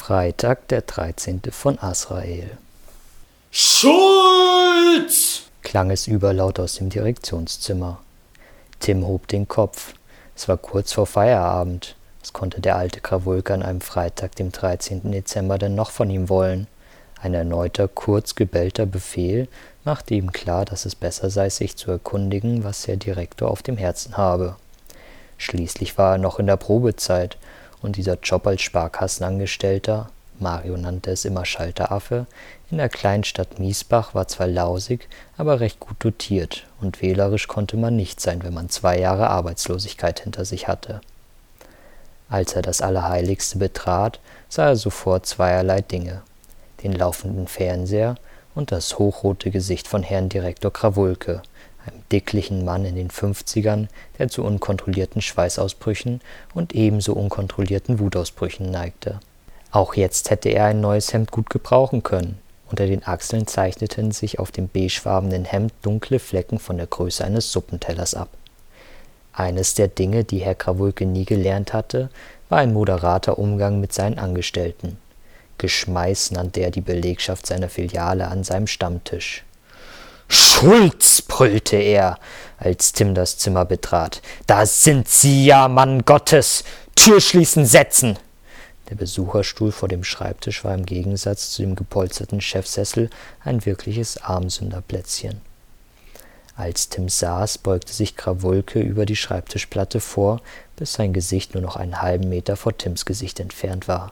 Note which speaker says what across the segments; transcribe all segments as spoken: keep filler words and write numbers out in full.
Speaker 1: Freitag, der dreizehnte von Azrael.
Speaker 2: Schulz!
Speaker 1: Klang es überlaut aus dem Direktionszimmer. Tim hob den Kopf. Es war kurz vor Feierabend. Was konnte der alte Krawulke an einem Freitag, dem dreizehnten Dezember, denn noch von ihm wollen? Ein erneuter, kurz gebellter Befehl machte ihm klar, dass es besser sei, sich zu erkundigen, was der Direktor auf dem Herzen habe. Schließlich war er noch in der Probezeit, und dieser Job als Sparkassenangestellter, Mario nannte es immer Schalteraffe, in der kleinen Stadt Miesbach war zwar lausig, aber recht gut dotiert, und wählerisch konnte man nicht sein, wenn man zwei Jahre Arbeitslosigkeit hinter sich hatte. Als er das Allerheiligste betrat, sah er sofort zweierlei Dinge: den laufenden Fernseher und das hochrote Gesicht von Herrn Direktor Krawulke, einem dicklichen Mann in den Fünfzigern, der zu unkontrollierten Schweißausbrüchen und ebenso unkontrollierten Wutausbrüchen neigte. Auch jetzt hätte er ein neues Hemd gut gebrauchen können. Unter den Achseln zeichneten sich auf dem beigefarbenen Hemd dunkle Flecken von der Größe eines Suppentellers ab. Eines der Dinge, die Herr Krawulke nie gelernt hatte, war ein moderater Umgang mit seinen Angestellten. Geschmeiß nannte er die Belegschaft seiner Filiale an seinem Stammtisch. »Schulz«, brüllte er, als Tim das Zimmer betrat. »Da sind Sie ja, Mann Gottes! Tür schließen, setzen!« Der Besucherstuhl vor dem Schreibtisch war im Gegensatz zu dem gepolsterten Chefsessel ein wirkliches Armsünderplätzchen. Als Tim saß, beugte sich Krawulke über die Schreibtischplatte vor, bis sein Gesicht nur noch einen halben Meter vor Tims Gesicht entfernt war.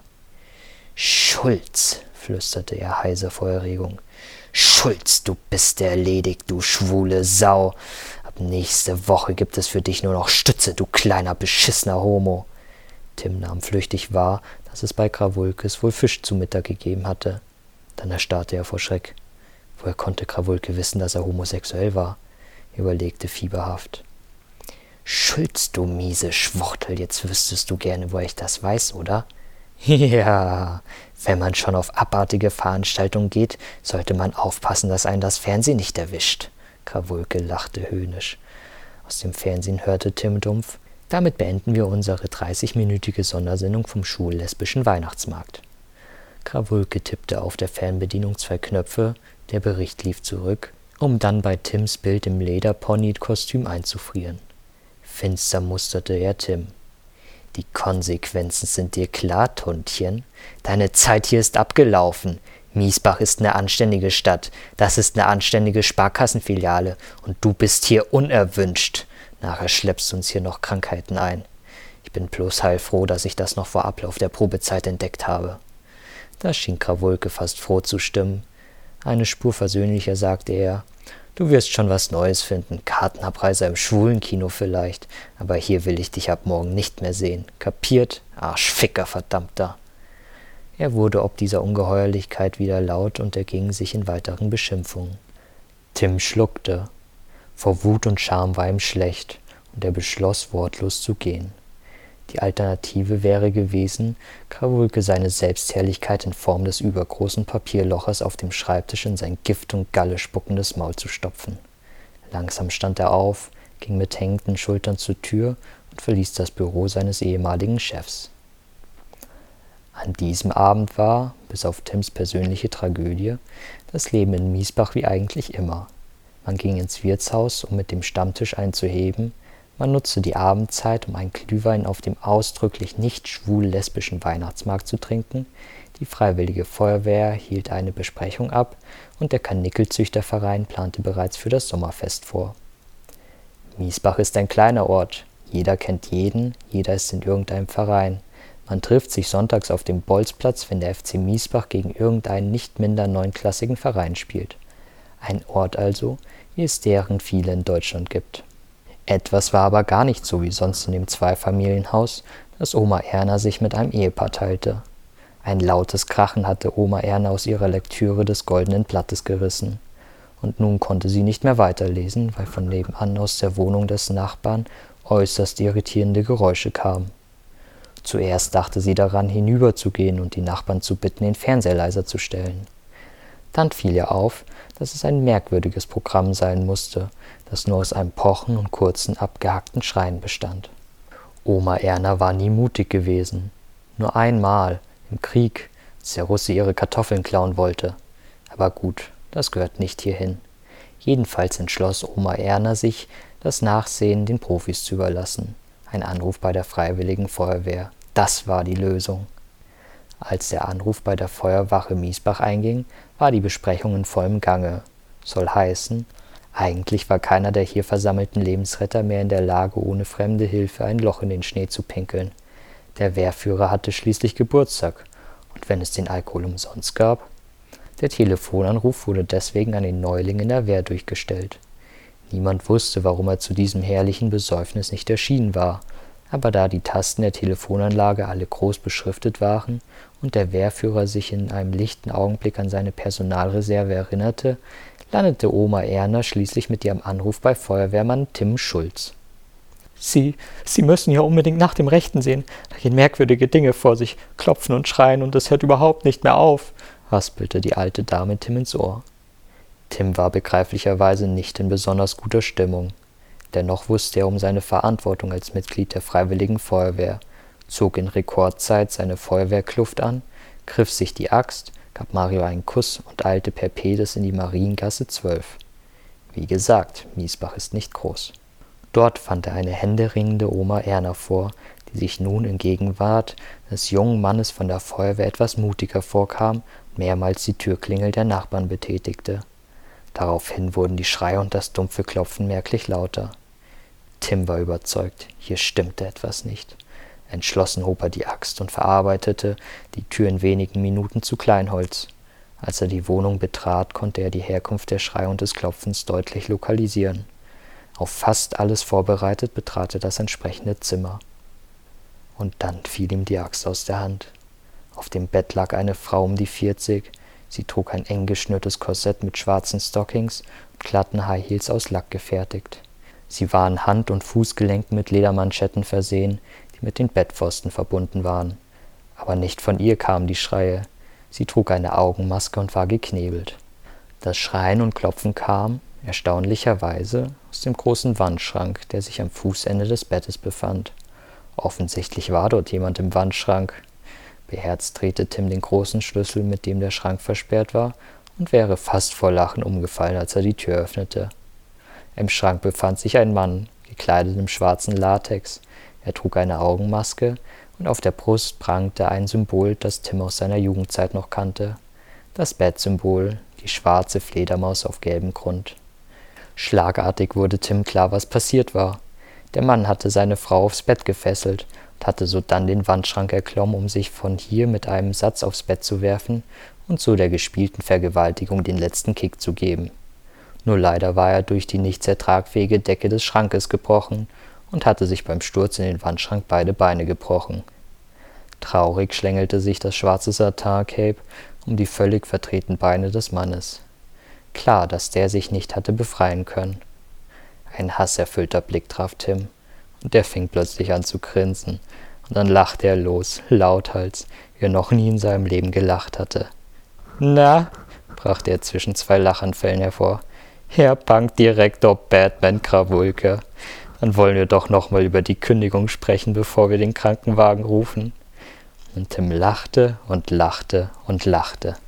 Speaker 1: »Schulz«, flüsterte er heiser vor Erregung. »Schulz, du bist erledigt, du schwule Sau. Ab nächste Woche gibt es für dich nur noch Stütze, du kleiner beschissener Homo.« Tim nahm flüchtig wahr, dass es bei Krawulkes wohl Fisch zu Mittag gegeben hatte. Dann erstarrte er vor Schreck. Woher konnte Krawulke wissen, dass er homosexuell war? Er überlegte fieberhaft. »Schulz, du miese Schwuchtel, jetzt wüsstest du gerne, woher ich das weiß, oder?« »Ja, wenn man schon auf abartige Veranstaltungen geht, sollte man aufpassen, dass einen das Fernsehen nicht erwischt.« Krawulke lachte höhnisch. Aus dem Fernsehen hörte Tim dumpf: »Damit beenden wir unsere dreißigminütige Sondersendung vom schullesbischen Weihnachtsmarkt.« Krawulke tippte auf der Fernbedienung zwei Knöpfe, der Bericht lief zurück, um dann bei Tims Bild im Lederpony-Kostüm einzufrieren. Finster musterte er Tim. »Die Konsequenzen sind dir klar, Tundchen. Deine Zeit hier ist abgelaufen. Miesbach ist eine anständige Stadt. Das ist eine anständige Sparkassenfiliale. Und du bist hier unerwünscht. Nachher schleppst du uns hier noch Krankheiten ein. Ich bin bloß heilfroh, dass ich das noch vor Ablauf der Probezeit entdeckt habe.« Da schien Krawulke fast froh zu stimmen. Eine Spur versöhnlicher sagte er: »Du wirst schon was Neues finden. Kartenabreiser im Schwulenkino vielleicht. Aber hier will ich dich ab morgen nicht mehr sehen. Kapiert? Arschficker, verdammter!« Er wurde ob dieser Ungeheuerlichkeit wieder laut und erging sich in weiteren Beschimpfungen. Tim schluckte. Vor Wut und Scham war ihm schlecht, und er beschloss, wortlos zu gehen. Die Alternative wäre gewesen, Krawulke seine Selbstherrlichkeit in Form des übergroßen Papierloches auf dem Schreibtisch in sein Gift und Galle spuckendes Maul zu stopfen. Langsam stand er auf, ging mit hängenden Schultern zur Tür und verließ das Büro seines ehemaligen Chefs. An diesem Abend war, bis auf Tims persönliche Tragödie, das Leben in Miesbach wie eigentlich immer. Man ging ins Wirtshaus, um mit dem Stammtisch einzuheben. Man nutzte die Abendzeit, um einen Glühwein auf dem ausdrücklich nicht schwul-lesbischen Weihnachtsmarkt zu trinken. Die Freiwillige Feuerwehr hielt eine Besprechung ab und der Karnickelzüchterverein plante bereits für das Sommerfest vor. Miesbach ist ein kleiner Ort. Jeder kennt jeden, jeder ist in irgendeinem Verein. Man trifft sich sonntags auf dem Bolzplatz, wenn der F C Miesbach gegen irgendeinen nicht minder neunklassigen Verein spielt. Ein Ort also, wie es deren viele in Deutschland gibt. Etwas war aber gar nicht so wie sonst in dem Zweifamilienhaus, das Oma Erna sich mit einem Ehepaar teilte. Ein lautes Krachen hatte Oma Erna aus ihrer Lektüre des Goldenen Blattes gerissen. Und nun konnte sie nicht mehr weiterlesen, weil von nebenan aus der Wohnung des Nachbarn äußerst irritierende Geräusche kamen. Zuerst dachte sie daran, hinüberzugehen und die Nachbarn zu bitten, den Fernseher leiser zu stellen. Dann fiel ihr auf, dass es ein merkwürdiges Programm sein musste, das nur aus einem Pochen und kurzen, abgehackten Schreien bestand. Oma Erna war nie mutig gewesen. Nur einmal, im Krieg, als der Russe ihre Kartoffeln klauen wollte. Aber gut, das gehört nicht hierhin. Jedenfalls entschloss Oma Erna sich, das Nachsehen den Profis zu überlassen. Ein Anruf bei der Freiwilligen Feuerwehr. Das war die Lösung. Als der Anruf bei der Feuerwache Miesbach einging, war die Besprechung in vollem Gange. Soll heißen, eigentlich war keiner der hier versammelten Lebensretter mehr in der Lage, ohne fremde Hilfe ein Loch in den Schnee zu pinkeln. Der Wehrführer hatte schließlich Geburtstag. Und wenn es den Alkohol umsonst gab? Der Telefonanruf wurde deswegen an den Neuling in der Wehr durchgestellt. Niemand wusste, warum er zu diesem herrlichen Besäufnis nicht erschienen war, aber da die Tasten der Telefonanlage alle groß beschriftet waren und der Wehrführer sich in einem lichten Augenblick an seine Personalreserve erinnerte, landete Oma Erna schließlich mit ihrem Anruf bei Feuerwehrmann Tim Schulz. »Sie, Sie müssen ja unbedingt nach dem Rechten sehen. Da gehen merkwürdige Dinge vor sich, klopfen und schreien und es hört überhaupt nicht mehr auf«, raspelte die alte Dame Tim ins Ohr. Tim war begreiflicherweise nicht in besonders guter Stimmung. Dennoch wusste er um seine Verantwortung als Mitglied der Freiwilligen Feuerwehr, zog in Rekordzeit seine Feuerwehrkluft an, griff sich die Axt, gab Mario einen Kuss und eilte per Pedes in die Mariengasse zwölf. Wie gesagt, Miesbach ist nicht groß. Dort fand er eine händeringende Oma Erna vor, die sich nun in Gegenwart des jungen Mannes von der Feuerwehr etwas mutiger vorkam und mehrmals die Türklingel der Nachbarn betätigte. Daraufhin wurden die Schreie und das dumpfe Klopfen merklich lauter. Tim war überzeugt, hier stimmte etwas nicht. Entschlossen hob er die Axt und verarbeitete die Tür in wenigen Minuten zu Kleinholz. Als er die Wohnung betrat, konnte er die Herkunft der Schreie und des Klopfens deutlich lokalisieren. Auf fast alles vorbereitet betrat er das entsprechende Zimmer. Und dann fiel ihm die Axt aus der Hand. Auf dem Bett lag eine Frau um die vierzig. Sie trug ein eng geschnürtes Korsett mit schwarzen Stockings und glatten High Heels aus Lack gefertigt. Sie war an Hand- und Fußgelenken mit Ledermanschetten versehen, die mit den Bettpfosten verbunden waren. Aber nicht von ihr kamen die Schreie. Sie trug eine Augenmaske und war geknebelt. Das Schreien und Klopfen kam, erstaunlicherweise, aus dem großen Wandschrank, der sich am Fußende des Bettes befand. Offensichtlich war dort jemand im Wandschrank. Beherzt drehte Tim den großen Schlüssel, mit dem der Schrank versperrt war, und wäre fast vor Lachen umgefallen, als er die Tür öffnete. Im Schrank befand sich ein Mann, gekleidet im schwarzen Latex. Er trug eine Augenmaske und auf der Brust prangte ein Symbol, das Tim aus seiner Jugendzeit noch kannte. Das Bettsymbol, die schwarze Fledermaus auf gelbem Grund. Schlagartig wurde Tim klar, was passiert war. Der Mann hatte seine Frau aufs Bett gefesselt und hatte sodann den Wandschrank erklommen, um sich von hier mit einem Satz aufs Bett zu werfen und so der gespielten Vergewaltigung den letzten Kick zu geben. Nur leider war er durch die nicht sehr tragfähige Decke des Schrankes gebrochen und hatte sich beim Sturz in den Wandschrank beide Beine gebrochen. Traurig schlängelte sich das schwarze Satin-Cape um die völlig verdrehten Beine des Mannes. Klar, dass der sich nicht hatte befreien können. Ein hasserfüllter Blick traf Tim, und er fing plötzlich an zu grinsen, und dann lachte er los, lauthals, wie er noch nie in seinem Leben gelacht hatte. »Na«, brachte er zwischen zwei Lachanfällen hervor, »Herr Bankdirektor Batman Krawulke, dann wollen wir doch noch mal über die Kündigung sprechen, bevor wir den Krankenwagen rufen.« Und Tim lachte und lachte und lachte.